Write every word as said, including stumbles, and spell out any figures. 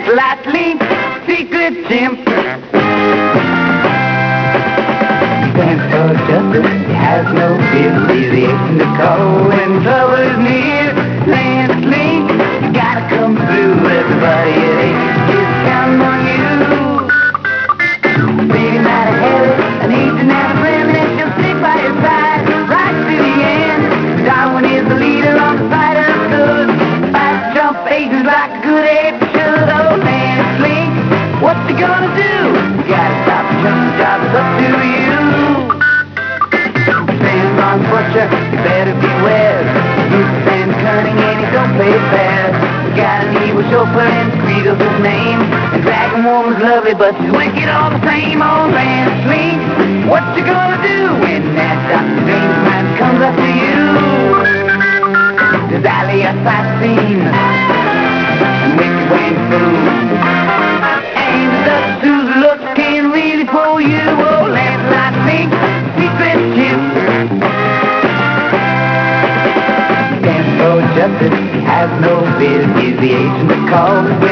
slightly secret chimp. Stands for justice, he has no fear. He's the agent to call when trouble is near. Lance Link, you gotta come through. Everybody at H is counting on you. Baby might have had it, an agent and a friend, and she'll stick by your side right to the end. Darwin is the leader on the side of the good. Fight Trump agents like a good ape should. Oh, Lance Link, what you gonna do? You gotta stop the Trump, the job is up to you. Sam Ron Butcher, you better beware. He's Sam cunning and he don't play fair. We got an evil chauffeur and Creedle's his name. And Dragon Woman's lovely, but she's wicked all the same. Old Lance Link, what you gonna do when that Doctor Strange man comes up to you? To dally a sight scene and make you wang fool. And the Sue's looking really for you. Oh, Lance Link, secret chip. Stands for justice, he has no fear. He's the agent that calls